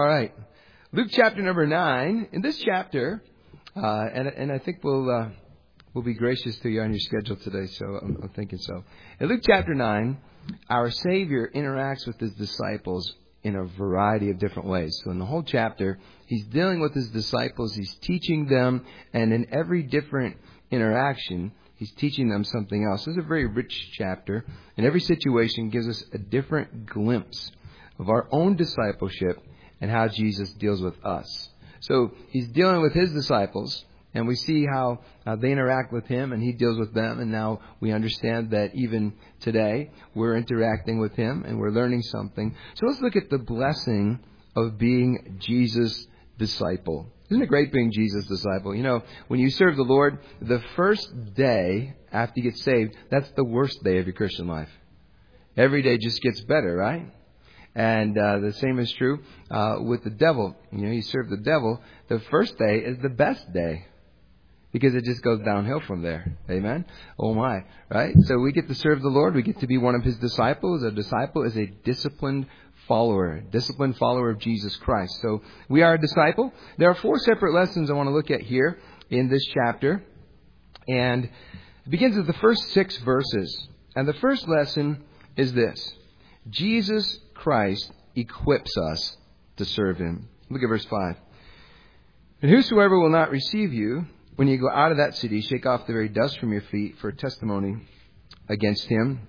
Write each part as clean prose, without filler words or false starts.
All right. Luke chapter number 9. In this chapter, and I think we'll be gracious to you on your schedule today, so I'm thinking so. In Luke chapter 9, our Savior interacts with His disciples in a variety of different ways. So in the whole chapter, He's dealing with His disciples, He's teaching them, and in every different interaction, He's teaching them something else. This is a very rich chapter, and every situation gives us a different glimpse of our own discipleship and how Jesus deals with us. So He's dealing with His disciples, and we see how they interact with Him, and He deals with them. And now we understand that even today we're interacting with Him, and we're learning something. So let's look at the blessing of being Jesus' disciple. Isn't it great being Jesus' disciple? You know, when you serve the Lord, the first day after you get saved, that's the worst day of your Christian life. Every day just gets better, right? And the same is true with the devil. You know, you serve the devil. The first day is the best day because it just goes downhill from there. Amen? Oh my. Right? So we get to serve the Lord. We get to be one of His disciples. A disciple is a disciplined follower of Jesus Christ. So we are a disciple. There are 4 separate lessons I want to look at here in this chapter. And it begins with the first 6 verses. And the first lesson is this: Jesus Christ equips us to serve Him. Look at verse 5. And whosoever will not receive you, when you go out of that city, shake off the very dust from your feet for a testimony against him.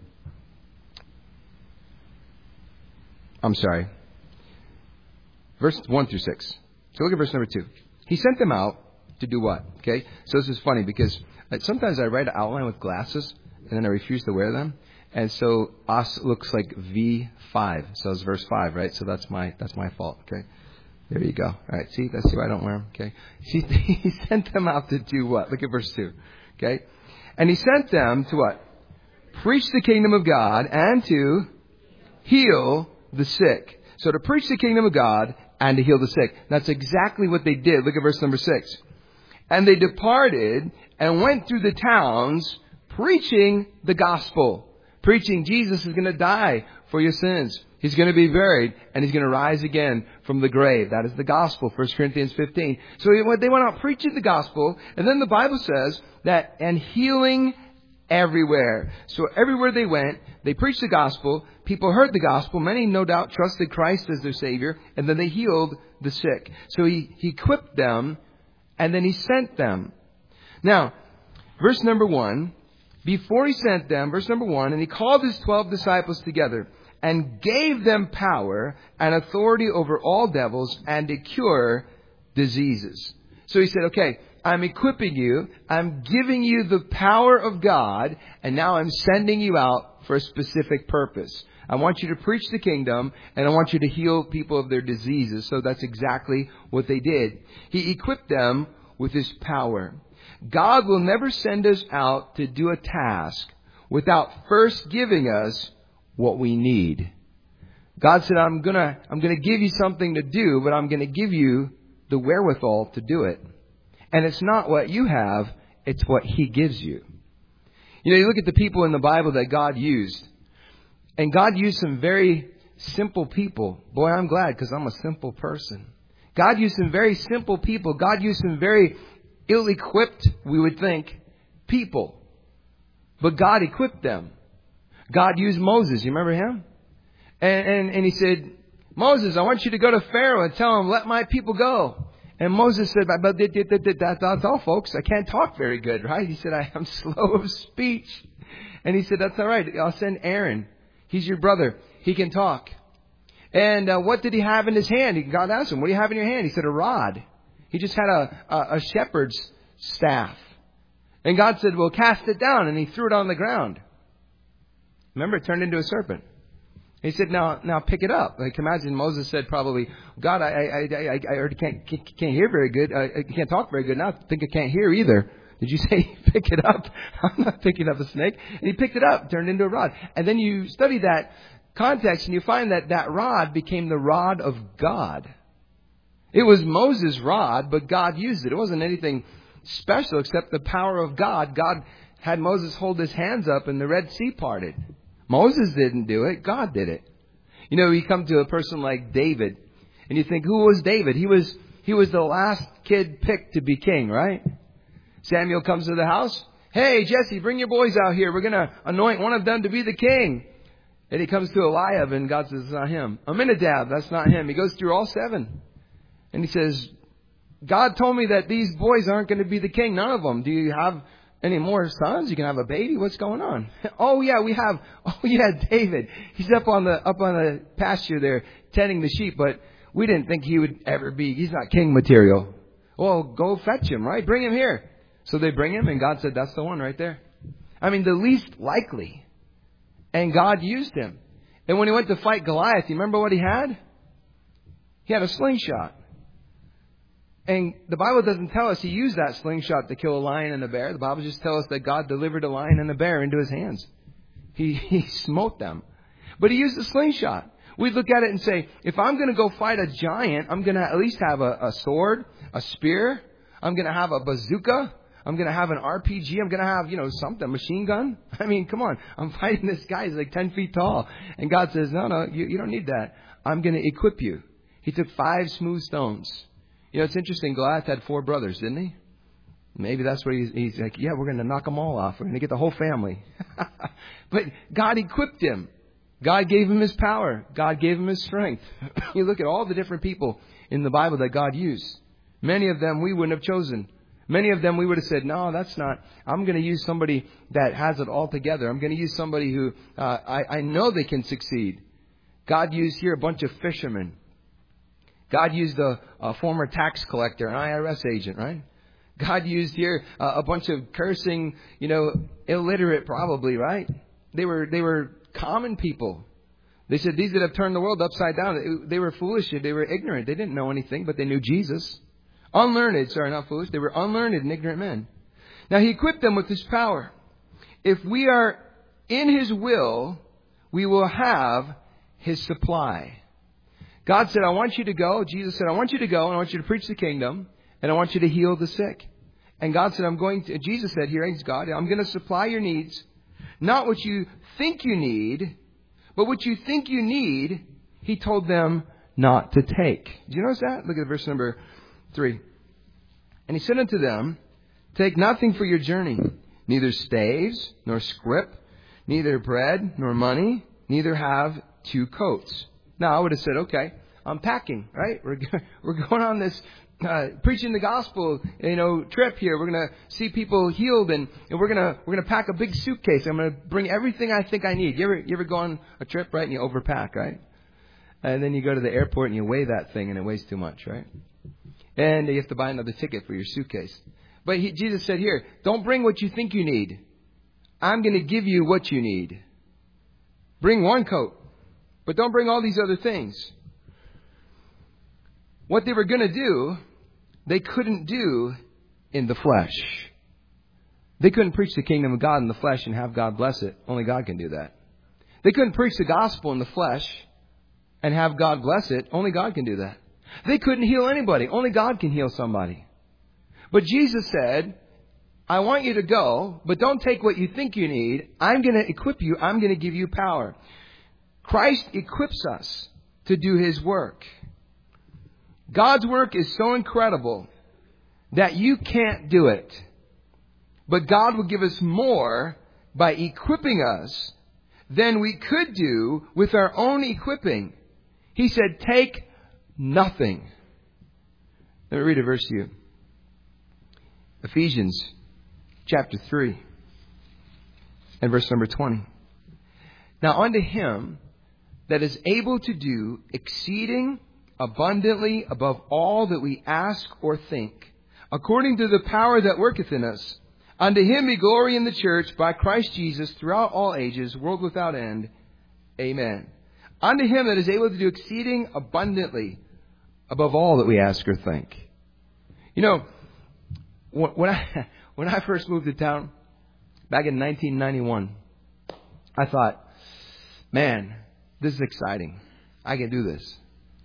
I'm sorry. Verse 1 through 6. So look at verse number 2. He sent them out to do what? Okay. So this is funny because sometimes I write an outline with glasses and then I refuse to wear them. And so us looks like V5. So it's verse 5, right? So that's my fault. Okay. There you go. All right. See, that's why I don't wear them. Okay. He sent them out to do what? Look at verse 2. Okay. And He sent them to what? Preach the kingdom of God and to heal the sick. So to preach the kingdom of God and to heal the sick. That's exactly what they did. Look at verse number 6. And they departed and went through the towns preaching the gospel. Preaching Jesus is going to die for your sins. He's going to be buried and He's going to rise again from the grave. That is the gospel, 1 Corinthians 15. So they went out preaching the gospel, and then the Bible says that, and healing everywhere. So everywhere they went, they preached the gospel. People heard the gospel. Many, no doubt, trusted Christ as their Savior, and then they healed the sick. So He equipped them, and then He sent them. Now, verse number 1. Before He sent them, verse number 1, and He called His 12 disciples together and gave them power and authority over all devils and to cure diseases. So He said, okay, I'm equipping you. I'm giving you the power of God. And now I'm sending you out for a specific purpose. I want you to preach the kingdom and I want you to heal people of their diseases. So that's exactly what they did. He equipped them with His power. God will never send us out to do a task without first giving us what we need. God said, I'm gonna give you something to do, but I'm gonna give you the wherewithal to do it. And it's not what you have, it's what He gives you. You know, you look at the people in the Bible that God used, and God used some very simple people. Boy, I'm glad because I'm a simple person. God used some very simple people. God used some very ill-equipped, we would think, people. But God equipped them. God used Moses. You remember him? And He said, Moses, I want you to go to Pharaoh and tell him, let my people go. And Moses said, but that's all, folks. I can't talk very good, right? He said, I am slow of speech. And He said, that's all right. I'll send Aaron. He's your brother. He can talk. And what did he have in his hand? God asked him, what do you have in your hand? He said, a rod. He just had a shepherd's staff. And God said, well, cast it down. And He threw it on the ground. Remember, it turned into a serpent. He said, now pick it up. Like, imagine Moses said probably, God, I already can't hear very good. I can't talk very good now. I think I can't hear either. Did you say pick it up? I'm not picking up a snake. And He picked it up, turned it into a rod. And then you study that context and you find that rod became the rod of God. It was Moses' rod, but God used it. It wasn't anything special except the power of God. God had Moses hold his hands up and the Red Sea parted. Moses didn't do it. God did it. You know, you come to a person like David. And you think, who was David? He was the last kid picked to be king, right? Samuel comes to the house. Hey, Jesse, bring your boys out here. We're going to anoint one of them to be the king. And he comes to Eliab, and God says, it's not him. Aminadab, that's not him. He goes through all 7. And he says, God told me that these boys aren't going to be the king. None of them. Do you have any more sons? You can have a baby? What's going on? Oh, yeah, we have. Oh, yeah, David. He's up on the pasture there tending the sheep, but we didn't think he would ever be. He's not king material. Well, go fetch him, right? Bring him here. So they bring him, and God said, that's the one right there. I mean, the least likely. And God used him. And when he went to fight Goliath, you remember what he had? He had a slingshot. And the Bible doesn't tell us he used that slingshot to kill a lion and a bear. The Bible just tells us that God delivered a lion and a bear into his hands. He smote them. But he used a slingshot. We look at it and say, if I'm going to go fight a giant, I'm going to at least have a sword, a spear. I'm going to have a bazooka. I'm going to have an RPG. I'm going to have, something, a machine gun. I mean, come on. I'm fighting this guy. He's like 10 feet tall. And God says, no, you don't need that. I'm going to equip you. He took 5 smooth stones. It's interesting. Goliath had 4 brothers, didn't he? Maybe that's what he's like, yeah, we're going to knock them all off. We're going to get the whole family. But God equipped him. God gave him his power. God gave him his strength. You look at all the different people in the Bible that God used. Many of them we wouldn't have chosen. Many of them we would have said, no, that's not. I'm going to use somebody that has it all together. I'm going to use somebody who I know they can succeed. God used here a bunch of fishermen. God used a former tax collector, an IRS agent, right? God used here a bunch of cursing, illiterate probably, right? They were common people. They said these that have turned the world upside down. They were foolish. They were ignorant. They didn't know anything, but they knew Jesus. Unlearned, sorry, not foolish. They were unlearned and ignorant men. Now, he equipped them with his power. If we are in his will, we will have his supply. God said, I want you to go. Jesus said, I want you to go and I want you to preach the kingdom and I want you to heal the sick. And God said, Jesus said, here is God, I'm going to supply your needs. Not what you think you need, but what you think you need, he told them not to take. Do you notice that? Look at verse number 3. And he said unto them, take nothing for your journey, neither staves, nor scrip, neither bread, nor money, neither have 2 coats. Now, I would have said, okay, I'm packing, right? We're going on this preaching the gospel, trip here. We're going to see people healed, and we're going to pack a big suitcase. I'm going to bring everything I think I need. You ever go on a trip, right? And you overpack, right? And then you go to the airport and you weigh that thing, and it weighs too much, right? And you have to buy another ticket for your suitcase. But Jesus said here, don't bring what you think you need. I'm going to give you what you need. Bring 1 coat, but don't bring all these other things. What they were going to do, they couldn't do in the flesh. They couldn't preach the kingdom of God in the flesh and have God bless it. Only God can do that. They couldn't preach the gospel in the flesh and have God bless it. Only God can do that. They couldn't heal anybody. Only God can heal somebody. But Jesus said, I want you to go, but don't take what you think you need. I'm going to equip you. I'm going to give you power. Christ equips us to do his work. God's work is so incredible that you can't do it. But God will give us more by equipping us than we could do with our own equipping. He said, take nothing. Let me read a verse to you. Ephesians chapter 3 and verse number 20. Now unto him that is able to do exceeding abundantly above all that we ask or think, according to the power that worketh in us, unto him be glory in the church by Christ Jesus throughout all ages, world without end. Amen. Unto him that is able to do exceeding abundantly above all that we ask or think. When I first moved to town back in 1991, I thought, man, this is exciting. I can do this.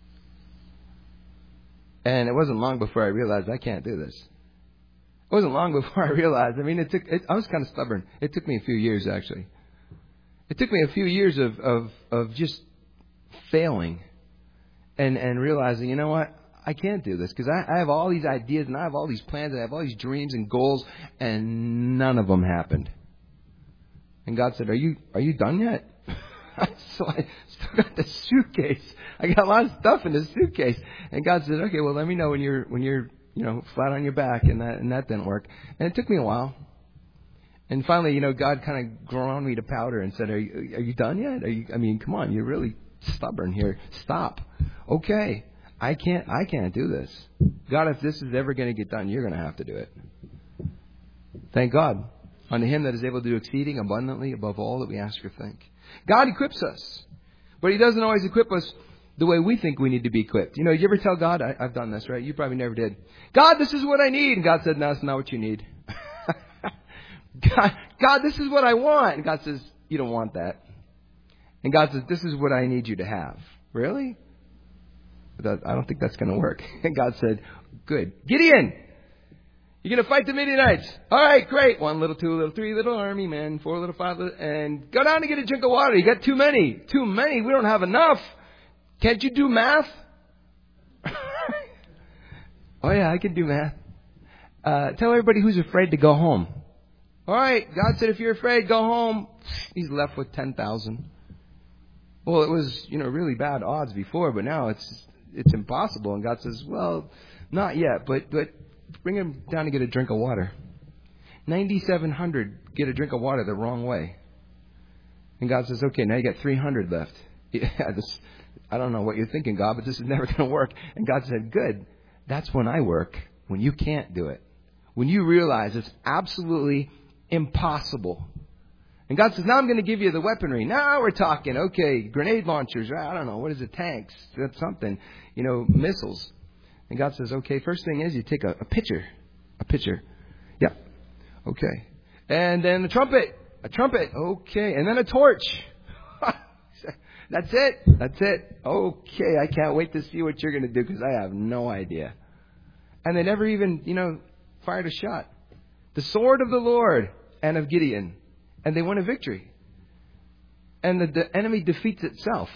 And it wasn't long before I realized I can't do this. It wasn't long before I realized. I was kind of stubborn. It took me a few years, actually. It took me a few years of just failing and realizing, you know what? I can't do this because I have all these ideas and I have all these plans and I have all these dreams and goals, and none of them happened. And God said, "Are you done yet?" So I still got the suitcase. I got a lot of stuff in the suitcase. And God said, "Okay, well, let me know when you're flat on your back," and that didn't work. And it took me a while. And finally, God kind of ground me to powder and said, "Are you done yet? Come on, you're really stubborn here. Stop. Okay, I can't do this. God, if this is ever going to get done, you're going to have to do it." Thank God. Unto Him that is able to do exceeding abundantly above all that we ask or think. God equips us, but He doesn't always equip us the way we think we need to be equipped. You ever tell God, I've done this, right? You probably never did. "God, this is what I need." And God said, "No, it's not what you need." God, this is what I want. And God says, "You don't want that." And God says, "This is what I need you to have." Really? I don't think that's going to work. And God said, "Good. Gideon, you're going to fight the Midianites. All right, great. 1 little, 2 little, 3 little army, man. 4 little, 5 little. And go down and get a drink of water. You got too many. Too many. We don't have enough. Can't you do math?" "Oh, yeah, I can do math." Tell everybody who's afraid to go home." "All right." God said, "If you're afraid, go home." He's left with 10,000. Well, it was, really bad odds before, but now it's impossible. And God says, "Well, not yet, but bring him down to get a drink of water." 9,700 get a drink of water the wrong way. And God says, "Okay, now you got 300 left." I don't know what you're thinking, God, but this is never going to work. And God said, "Good. That's when I work, when you can't do it. When you realize it's absolutely impossible." And God says, "Now I'm going to give you the weaponry." Now we're talking, okay, grenade launchers, I don't know, what is it, tanks, that's something, missiles. And God says, "Okay, first thing is you take a pitcher. Yep. Okay. And then a trumpet. Okay. And then a torch." That's it. Okay. I can't wait to see what you're going to do because I have no idea. And they never even, fired a shot. The sword of the Lord and of Gideon. And they won a victory. And the enemy defeats itself.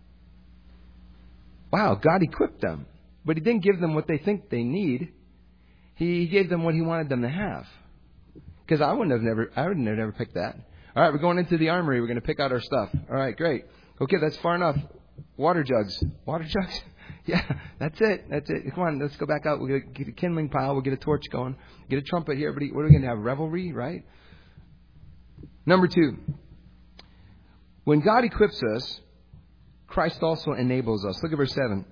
Wow, God equipped them. But He didn't give them what they think they need. He gave them what He wanted them to have. Because I would have never picked that. All right, we're going into the armory. We're going to pick out our stuff. All right, great. Okay, that's far enough. Water jugs. Yeah, that's it. Come on, let's go back out. We'll get a kindling pile. We'll get a torch going. Get a trumpet here. Everybody, what are we going to have? Revelry, right? Number 2. When God equips us, Christ also enables us. Look at verse 7.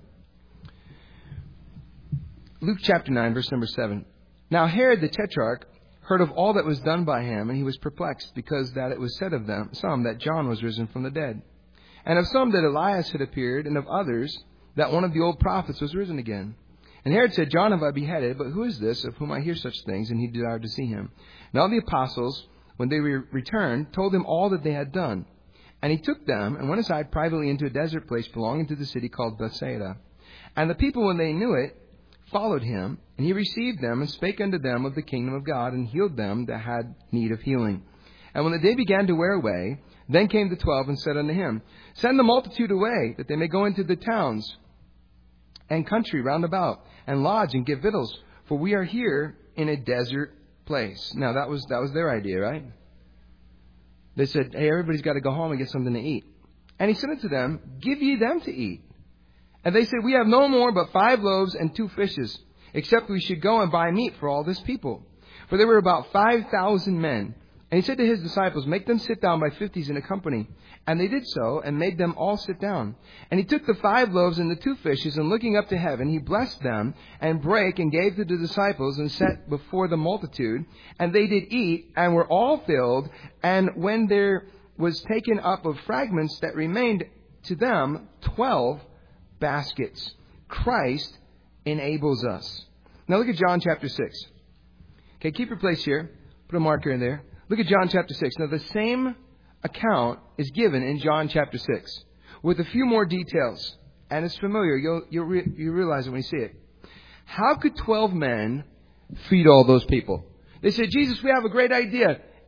Luke chapter 9, verse number 7. "Now Herod the Tetrarch heard of all that was done by him, and he was perplexed, because that it was said of some that John was risen from the dead, and of some that Elias had appeared, and of others that one of the old prophets was risen again. And Herod said, John have I beheaded, but who is this of whom I hear such things? And he desired to see him. And all the apostles, when they returned, told him all that they had done. And he took them and went aside privately into a desert place belonging to the city called Bethsaida. And the people, when they knew it, followed him. And he received them and spake unto them of the kingdom of God, and healed them that had need of healing. And when the day began to wear away, then came the 12 and said unto him, Send the multitude away, that they may go into the towns and country round about, and lodge and give victuals, for we are here in a desert place. Now that was their idea, right? They said, hey, everybody's got to go home and get something to eat. And he said unto them, Give ye them to eat. And they said, We have no more but 5 loaves and 2 fishes, except we should go and buy meat for all this people. For there were about 5,000 men. And he said to his disciples, Make them sit down by 50s in a company. And they did so, and made them all sit down. And he took the 5 loaves and the 2 fishes, and looking up to heaven, he blessed them, and brake, and gave to the disciples, and set before the multitude. And they did eat, and were all filled. And when there was taken up of fragments that remained to them 12 baskets. Christ enables us. Now look at John chapter 6. Okay, keep your place here. Put a marker in there. Look at John chapter 6. Now the same account is given in John chapter 6 with a few more details. And it's familiar. You'll realize it when you see it. How could 12 men feed all those people? They said, Jesus, we have a great idea.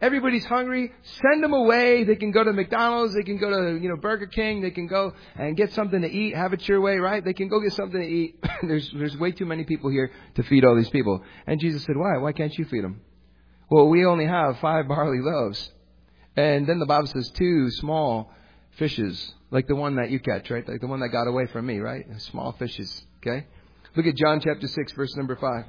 Everybody's hungry. Send them away. They can go to McDonald's. They can go to, Burger King. They can go and get something to eat. Have it your way, right? They can go get something to eat. There's way too many people here to feed all these people. And Jesus said, why? Why can't you feed them? Well, we only have 5 barley loaves. And then the Bible says 2 small fishes, like the one that you catch, right? Like the one that got away from me, right? Small fishes, okay? Look at John chapter 6, verse number 5.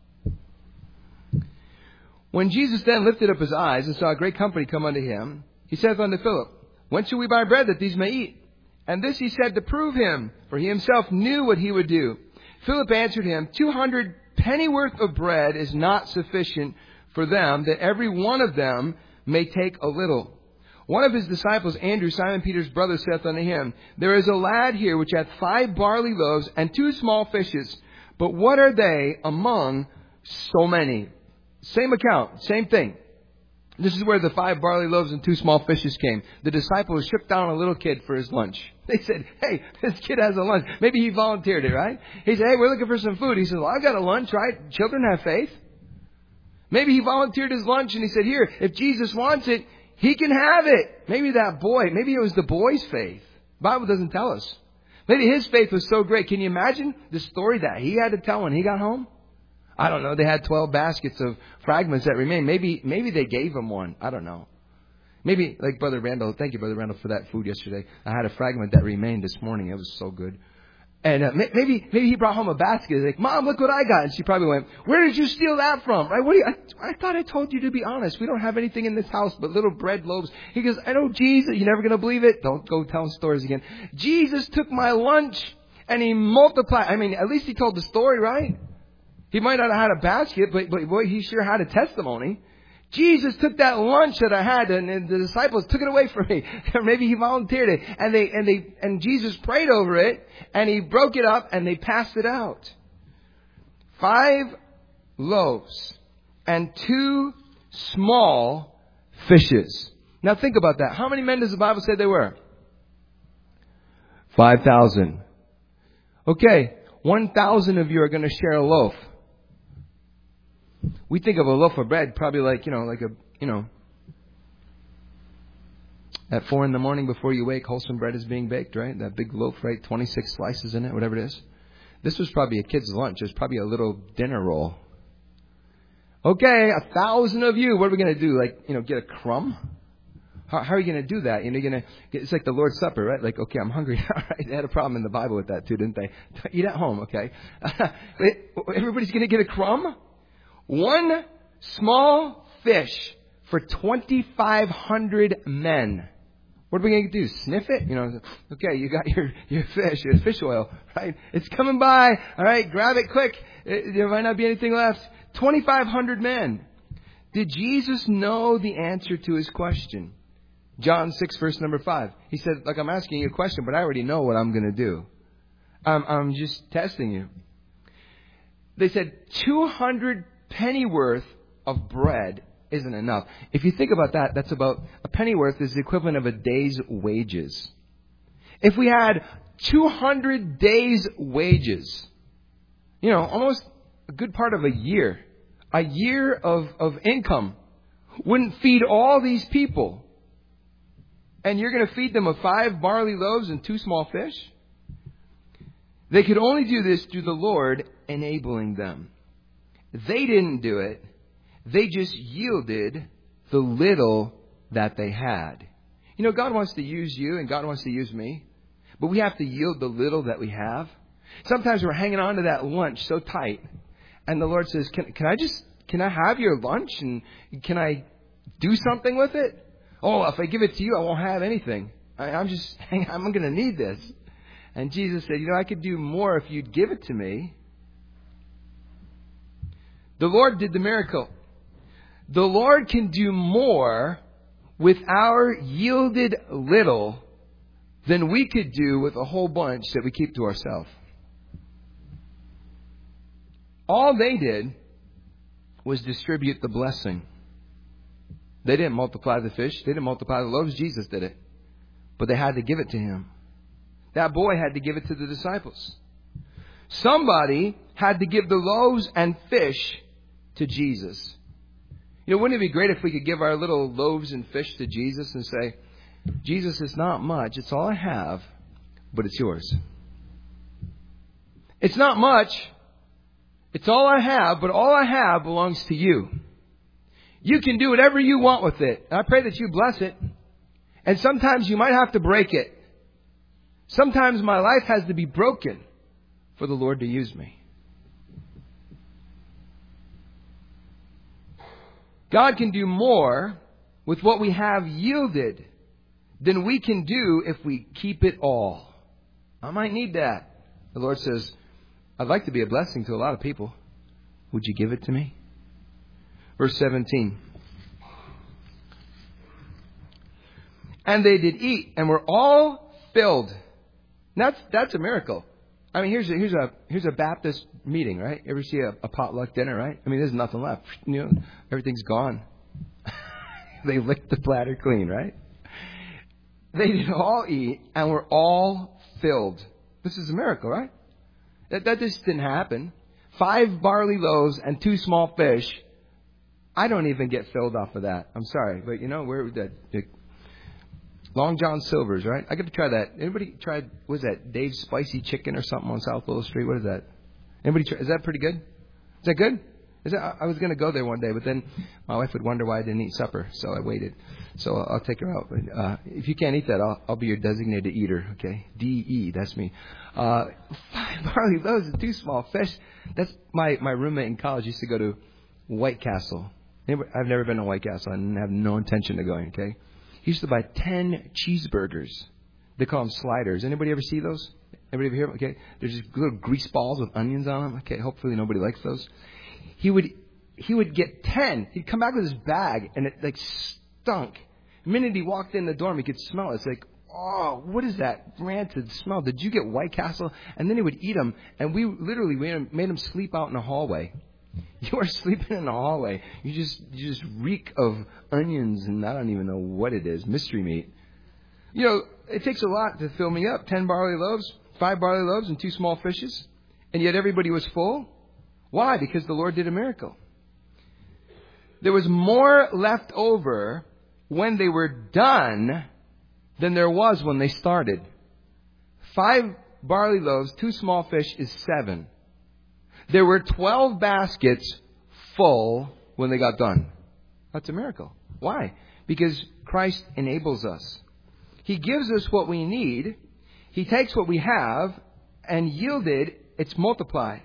When Jesus then lifted up his eyes and saw a great company come unto him, he saith unto Philip, When shall we buy bread that these may eat? And this he said to prove him, for he himself knew what he would do. Philip answered him, 200 pennyworth of bread is not sufficient for them, that every one of them may take a little. One of his disciples, Andrew, Simon Peter's brother, saith unto him, There is a lad here which hath 5 barley loaves and 2 small fishes. But what are they among so many? Same account, same thing. This is where the 5 barley loaves and 2 small fishes came. The disciples shook down a little kid for his lunch. They said, hey, this kid has a lunch. Maybe he volunteered it, right? He said, hey, we're looking for some food. He said, well, I've got a lunch, right? Children have faith. Maybe he volunteered his lunch and he said, here, if Jesus wants it, he can have it. Maybe that boy, maybe it was the boy's faith. The Bible doesn't tell us. Maybe his faith was so great. Can you imagine the story that he had to tell when he got home? I don't know. They had 12 baskets of fragments that remained. Maybe they gave him one. I don't know. Maybe, like Brother Randall, thank you, Brother Randall, for that food yesterday. I had a fragment that remained this morning. It was so good. And maybe he brought home a basket. He's like, Mom, look what I got. And she probably went, where did you steal that from? Right? I thought I told you to be honest. We don't have anything in this house but little bread loaves. He goes, I know Jesus. You're never going to believe it. Don't go telling stories again. Jesus took my lunch and he multiplied. I mean, at least he told the story, right? He might not have had a basket, but boy, he sure had a testimony. Jesus took that lunch that I had, and the disciples took it away from me. Or maybe he volunteered it, and Jesus prayed over it, and he broke it up, and they passed it out. 5 loaves and 2 small fishes. Now think about that. How many men does the Bible say there were? 5,000. Okay, 1,000 of you are going to share a loaf. We think of a loaf of bread probably at 4 a.m. before you wake, wholesome bread is being baked, right? That big loaf, right? 26 slices in it, whatever it is. This was probably a kid's lunch. It was probably a little dinner roll. Okay, 1,000 of you. What are we going to do? Get a crumb? How are you going to do that? It's like the Lord's Supper, right? Like, okay, I'm hungry. All right, they had a problem in the Bible with that too, didn't they? Eat at home, okay? Everybody's going to get a crumb? 1 small fish for 2,500 men. What are we going to do? Sniff it? Okay, you got your fish, your fish oil, right? It's coming by. All right, grab it quick. There might not be anything left. 2,500 men. Did Jesus know the answer to his question? John 6, verse number 5. He said, look, I'm asking you a question, but I already know what I'm going to do. I'm just testing you. They said 200 pennyworth of bread isn't enough. If you think about that, that's about a pennyworth is the equivalent of a day's wages. If we had 200 days' wages, almost a good part of a year of income wouldn't feed all these people. And you're going to feed them with 5 barley loaves and 2 small fish? They could only do this through the Lord enabling them. They didn't do it. They just yielded the little that they had. God wants to use you and God wants to use me. But we have to yield the little that we have. Sometimes we're hanging on to that lunch so tight. And the Lord says, can I have your lunch? And can I do something with it? Oh, if I give it to you, I won't have anything. I'm going to need this. And Jesus said, I could do more if you'd give it to me. The Lord did the miracle. The Lord can do more with our yielded little than we could do with a whole bunch that we keep to ourselves. All they did was distribute the blessing. They didn't multiply the fish. They didn't multiply the loaves. Jesus did it. But they had to give it to him. That boy had to give it to the disciples. Somebody had to give the loaves and fish to Jesus. Wouldn't it be great if we could give our little loaves and fish to Jesus and say, Jesus, it's not much. It's all I have, but it's yours. It's not much. It's all I have, but all I have belongs to you. You can do whatever you want with it. I pray that you bless it. And sometimes you might have to break it. Sometimes my life has to be broken for the Lord to use me. God can do more with what we have yielded than we can do if we keep it all. I might need that. The Lord says, I'd like to be a blessing to a lot of people. Would you give it to me? Verse 17. And they did eat and were all filled. That's a miracle. I mean, here's a Baptist meeting, right? Ever see a potluck dinner, right? I mean, there's nothing left. Everything's gone. They licked the platter clean, right? They did all eat and were all filled. This is a miracle, right? That just didn't happen. 5 barley loaves and 2 small fish. I don't even get filled off of that. I'm sorry, but we're that Long John Silver's, right? I got to try that. Anybody tried? Was that Dave's Spicy Chicken or something on South Willow Street? What is that? Anybody try? Is that pretty good? Is that good? I was going to go there one day, but then my wife would wonder why I didn't eat supper, so I waited. So I'll take her out. But if you can't eat that, I'll be your designated eater. Okay, DE, that's me. 5 barley loaves and 2 small fish. That's my roommate in college used to go to White Castle. I've never been to White Castle and have no intention of going. Okay. He used to buy 10 cheeseburgers. They call them sliders. Anybody ever see those? Anybody ever hear them? Okay. They're just little grease balls with onions on them. Okay. Hopefully nobody likes those. He would get 10. He'd come back with his bag and it stunk. The minute he walked in the dorm, he could smell it. It's like, oh, what is that rancid smell? Did you get White Castle? And then he would eat them. And we literally made him sleep out in the hallway. You are sleeping in the hallway. You just reek of onions and I don't even know what it is. Mystery meat. It takes a lot to fill me up. 10 barley loaves, 5 barley loaves and 2 small fishes. And yet everybody was full. Why? Because the Lord did a miracle. There was more left over when they were done than there was when they started. 5 barley loaves, 2 small fish is 7. There were 12 baskets full when they got done. That's a miracle. Why? Because Christ enables us. He gives us what we need. He takes what we have and yielded, it's multiplied.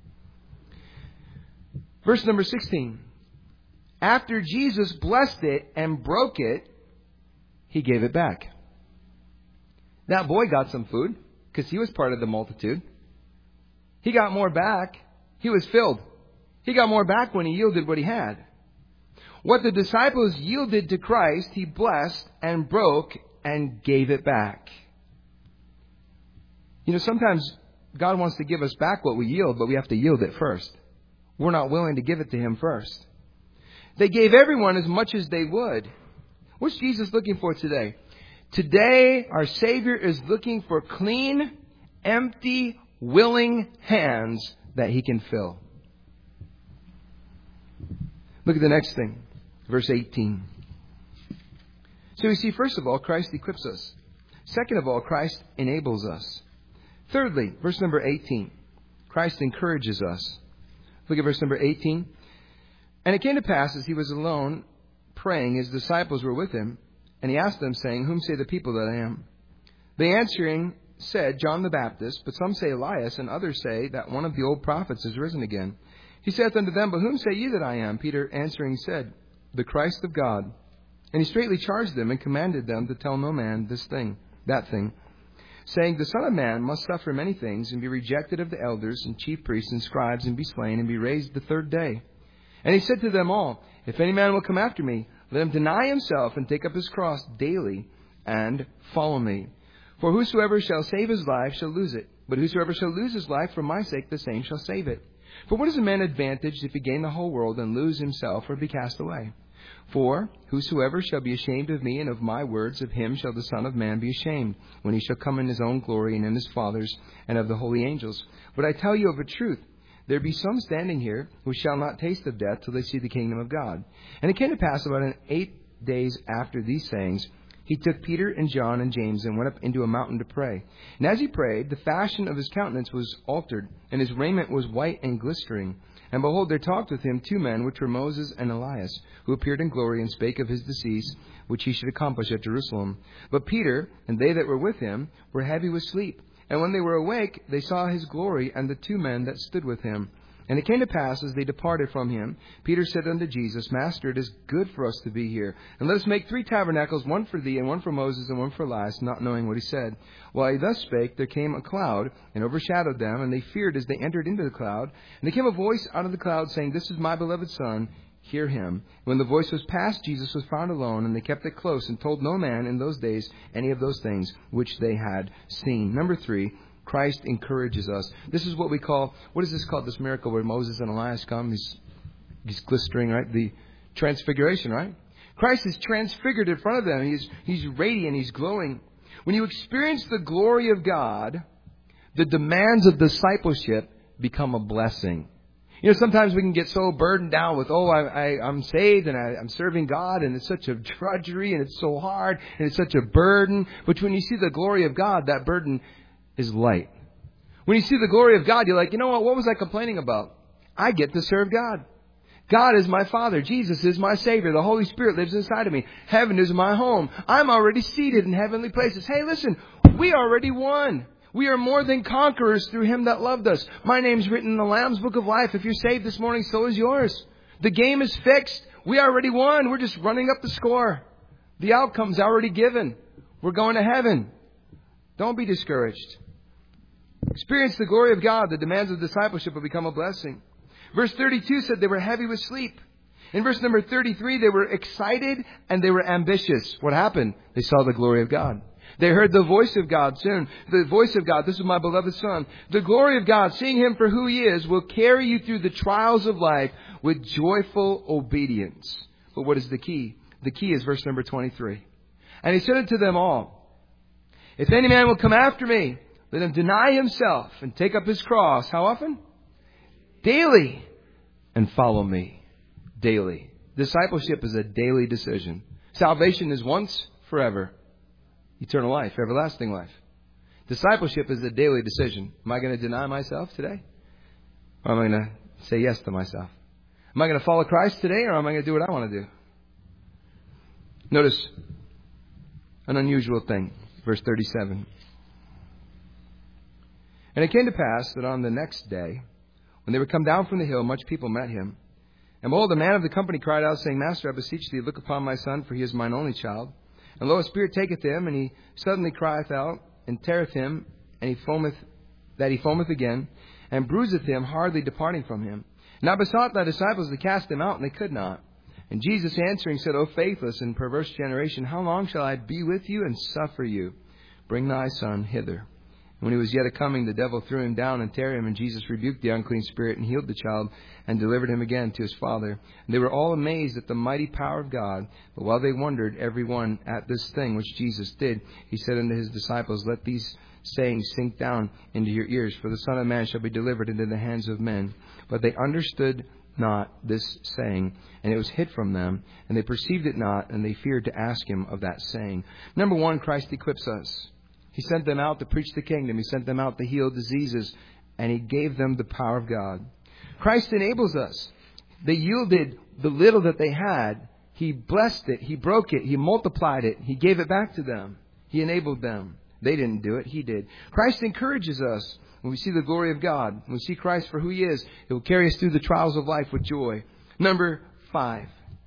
Verse number 16. After Jesus blessed it and broke it, He gave it back. That boy got some food because he was part of the multitude. He got more back. He was filled. He got more back when he yielded what he had. What the disciples yielded to Christ, He blessed and broke and gave it back. Sometimes God wants to give us back what we yield, but we have to yield it first. We're not willing to give it to Him first. They gave everyone as much as they would. What's Jesus looking for today? Today, our Savior is looking for clean, empty, willing hands that He can fill. Look at the next thing. Verse 18. So we see, first of all, Christ equips us. Second of all, Christ enables us. Thirdly, verse number 18. Christ encourages us. Look at verse number 18. And it came to pass, as He was alone praying, His disciples were with Him, and He asked them, saying, Whom say the people that I am? They answering said, John the Baptist, but some say Elias, and others say that one of the old prophets is risen again. He saith unto them, But whom say ye that I am? Peter answering said, The Christ of God. And He straitly charged them and commanded them to tell no man this thing, that thing, saying, The Son of Man must suffer many things, and be rejected of the elders and chief priests and scribes, and be slain, and be raised the 3rd day. And He said to them all, If any man will come after me, let him deny himself and take up his cross daily and follow me. For whosoever shall save his life shall lose it. But whosoever shall lose his life for my sake, the same shall save it. For what is a man advantaged if he gain the whole world and lose himself or be cast away? For whosoever shall be ashamed of me and of my words, of him shall the Son of Man be ashamed, when He shall come in His own glory and in His Father's and of the holy angels. But I tell you of a truth, there be some standing here who shall not taste of death till they see the kingdom of God. And it came to pass about 8 days after these sayings, he took Peter and John and James and went up into a mountain to pray. And as he prayed, the fashion of his countenance was altered, and his raiment was white and glistering. And behold, there talked with him 2 men, which were Moses and Elias, who appeared in glory and spake of his decease, which he should accomplish at Jerusalem. But Peter and they that were with him were heavy with sleep. And when they were awake, they saw his glory and the 2 men that stood with him. And it came to pass, as they departed from him, Peter said unto Jesus, Master, it is good for us to be here. And let us make 3 tabernacles, one for thee, and one for Moses, and one for Elias, not knowing what he said. While he thus spake, there came a cloud, and overshadowed them, and they feared as they entered into the cloud. And there came a voice out of the cloud, saying, This is my beloved Son, hear him. When the voice was past, Jesus was found alone, and they kept it close, and told no man in those days any of those things which they had seen. Number 3. Christ encourages us. This is what we call, what is this called, this miracle where Moses and Elias come? He's glistering, right? The transfiguration, right? Christ is transfigured in front of them. He's radiant. He's glowing. When you experience the glory of God, the demands of discipleship become a blessing. You know, sometimes we can get so burdened down with, I'm saved and I'm serving God, and it's such a drudgery and it's so hard and it's such a burden. But when you see the glory of God, that burden is light. When you see the glory of God, you're like, you know what was I complaining about? I get to serve God. God is my Father. Jesus is my Savior. The Holy Spirit lives inside of me. Heaven is my home. I'm already seated in heavenly places. Hey, listen, we already won. We are more than conquerors through Him that loved us. My name's written in the Lamb's Book of Life. If you're saved this morning, so is yours. The game is fixed. We already won. We're just running up the score. The outcome's already given. We're going to heaven. Don't be discouraged. Experience the glory of God. The demands of discipleship will become a blessing. Verse 32 said they were heavy with sleep. In verse number 33, they were excited and they were ambitious. What happened? They saw the glory of God. They heard the voice of God soon. The voice of God. This is my beloved Son. The glory of God, seeing Him for who He is, will carry you through the trials of life with joyful obedience. But what is the key? The key is verse number 23. And He said unto them all, If any man will come after me, let him deny himself and take up his cross. How often? Daily. And follow me. Daily. Discipleship is a daily decision. Salvation is once, forever. Eternal life, everlasting life. Discipleship is a daily decision. Am I going to deny myself today? Or am I going to say yes to myself? Am I going to follow Christ today, or am I going to do what I want to do? Notice an unusual thing. Verse 37. And it came to pass that on the next day, when they were come down from the hill, much people met him. And behold, the man of the company cried out, saying, Master, I beseech thee, look upon my son, for he is mine only child. And lo, a spirit taketh him, and he suddenly crieth out, and teareth him, and he foameth again, and bruiseth him, hardly departing from him. And I besought thy disciples to cast him out, and they could not. And Jesus answering said, O faithless and perverse generation, how long shall I be with you and suffer you? Bring thy son hither. When he was yet a-coming, the devil threw him down and tear him, and Jesus rebuked the unclean spirit and healed the child and delivered him again to his father. And they were all amazed at the mighty power of God. But while they wondered, every one at this thing which Jesus did, he said unto his disciples, Let these sayings sink down into your ears, for the Son of Man shall be delivered into the hands of men. But they understood not this saying, and it was hid from them, and they perceived it not, and they feared to ask him of that saying. Number one, Christ equips us. He sent them out to preach the kingdom. He sent them out to heal diseases. And He gave them the power of God. Christ enables us. They yielded the little that they had. He blessed it. He broke it. He multiplied it. He gave it back to them. He enabled them. They didn't do it. He did. Christ encourages us. When we see the glory of God, when we see Christ for who He is, it will carry us through the trials of life with joy. Number 4.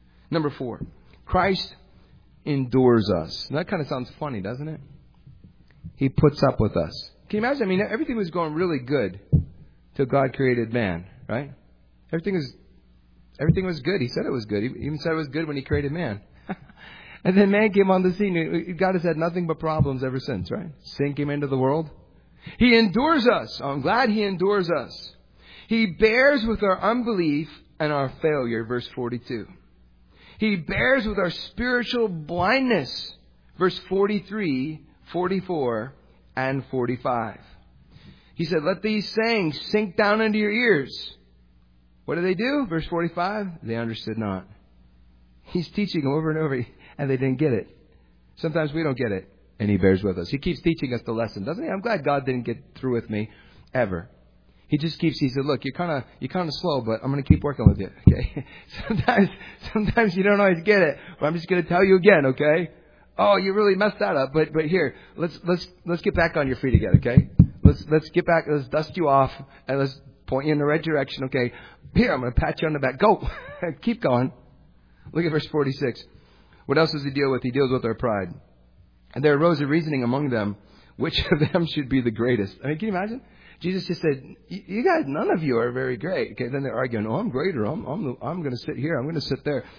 Christ endures us. And that kind of sounds funny, doesn't it? He puts up with us. Can you imagine? I mean, everything was going really good till God created man, right? Everything was good. He said it was good. He even said it was good when He created man. And then man came on the scene. God has had nothing but problems ever since, right? Sin came into the world. He endures us. I'm glad He endures us. He bears with our unbelief and our failure, verse 42. He bears with our spiritual blindness, verse 43, 44, and 45. He said, let these sayings sink down into your ears. What do they do? Verse 45, they understood not. He's teaching them over and over, and they didn't get it. Sometimes we don't get it, and He bears with us. He keeps teaching us the lesson, doesn't He? I'm glad God didn't get through with me ever. He just keeps, He said, look, you're kind of slow, but I'm going to keep working with you, okay? Sometimes you don't always get it, but I'm just going to tell you again, okay? Oh, you really messed that up, but here, let's get back on your feet again, okay? Let's get back, let's dust you off, and let's point you in the right direction, okay? Here, I'm going to pat you on the back. Go! Keep going. Look at verse 46. What else does He deal with? He deals with our pride. And there arose a reasoning among them, which of them should be the greatest. I mean, can you imagine? Jesus just said, you guys, none of you are very great. Okay, then they're arguing, oh, I'm greater. I'm going to sit here. I'm going to sit there.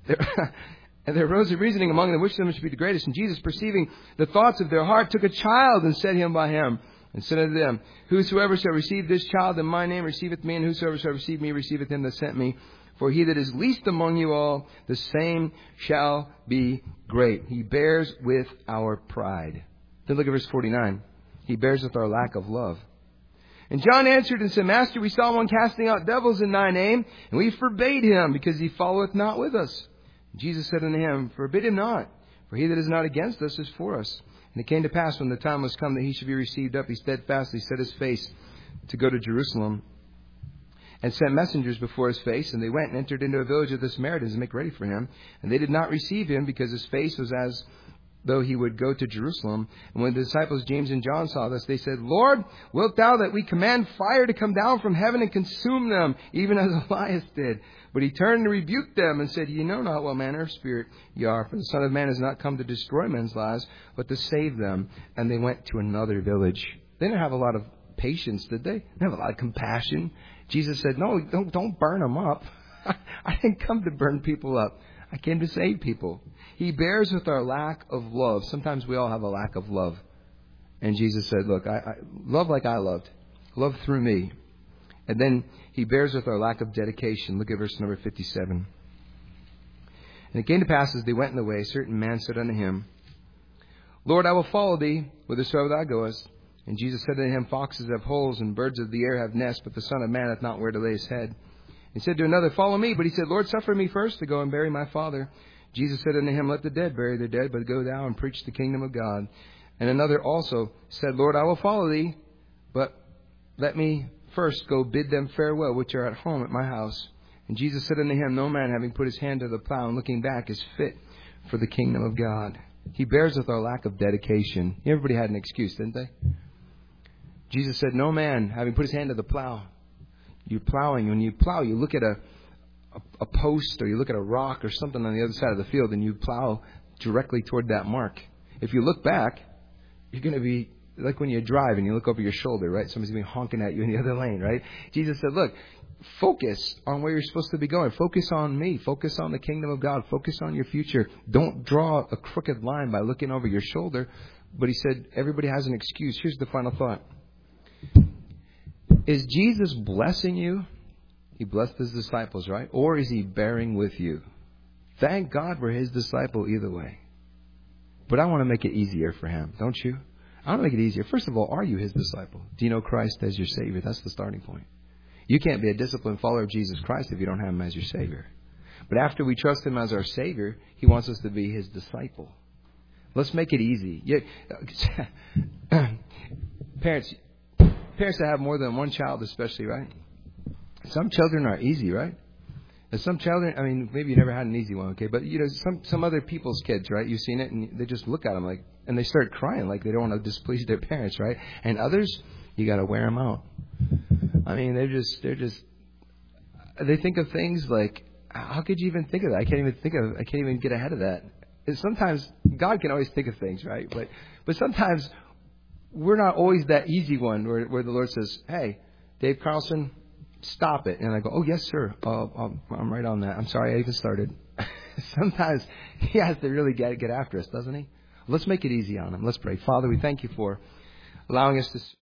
And there arose a reasoning among them, which of them should be the greatest. And Jesus, perceiving the thoughts of their heart, took a child and set him by him. And said unto them, whosoever shall receive this child in my name receiveth me, and whosoever shall receive me receiveth him that sent me. For he that is least among you all, the same shall be great. He bears with our pride. Then look at verse 49. He bears with our lack of love. And John answered and said, Master, we saw one casting out devils in thy name, and we forbade him, because he followeth not with us. And Jesus said unto him, forbid him not, for he that is not against us is for us. And it came to pass, when the time was come that he should be received up, he steadfastly set his face to go to Jerusalem, and sent messengers before his face. And they went and entered into a village of the Samaritans to make ready for him. And they did not receive him, because his face was as though he would go to Jerusalem. And when the disciples James and John saw this, they said, Lord, wilt thou that we command fire to come down from heaven and consume them, even as Elias did? But he turned and rebuked them and said, Ye know not what manner of spirit ye are, for the Son of Man is not come to destroy men's lives, but to save them. And they went to another village. They didn't have a lot of patience, did they? They didn't have a lot of compassion. Jesus said, no, don't burn them up. I didn't come to burn people up. I came to save people. He bears with our lack of love. Sometimes we all have a lack of love. And Jesus said, look, I love like I loved. Love through me. And then he bears with our lack of dedication. Look at verse number 57. And it came to pass, as they went in the way, a certain man said unto him, Lord, I will follow thee whithersoever thou goest. And Jesus said unto him, Foxes have holes, and birds of the air have nests, but the Son of Man hath not where to lay his head. He said to another, Follow me. But he said, Lord, suffer me first to go and bury my father. Jesus said unto him, Let the dead bury their dead, but go thou and preach the kingdom of God. And another also said, Lord, I will follow thee, but let me first go bid them farewell, which are at home at my house. And Jesus said unto him, No man, having put his hand to the plow and looking back, is fit for the kingdom of God. He bears with our lack of dedication. Everybody had an excuse, didn't they? Jesus said, No man, having put his hand to the plow. You're plowing. When you plow, you look at a post, or you look at a rock or something on the other side of the field, and you plow directly toward that mark. If you look back, you're going to be like when you drive and you look over your shoulder, right? Somebody's going to be honking at you in the other lane, right? Jesus said, look, focus on where you're supposed to be going. Focus on me. Focus on the kingdom of God. Focus on your future. Don't draw a crooked line by looking over your shoulder. But he said, everybody has an excuse. Here's the final thought. Is Jesus blessing you? He blessed his disciples, right? Or is he bearing with you? Thank God we're his disciple either way. But I want to make it easier for him, don't you? I want to make it easier. First of all, are you his disciple? Do you know Christ as your Savior? That's the starting point. You can't be a disciplined follower of Jesus Christ if you don't have him as your Savior. But after we trust him as our Savior, he wants us to be his disciple. Let's make it easy. Parents that have more than one child especially, right? Some children are easy, right? And some children, I mean, maybe you never had an easy one, okay? But, you know, some other people's kids, right? You've seen it, and they just look at them like, and they start crying like they don't want to displease their parents, right? And others, you got to wear them out. I mean, they think of things like, how could you even think of that? I can't even get ahead of that. And sometimes God can always think of things, right? But sometimes we're not always that easy one where the Lord says, hey, Dave Carlson, stop it. And I go, oh, yes, sir. I'm right on that. I'm sorry I even started. Sometimes he has to really get after us, doesn't he? Let's make it easy on him. Let's pray. Father, we thank you for allowing us to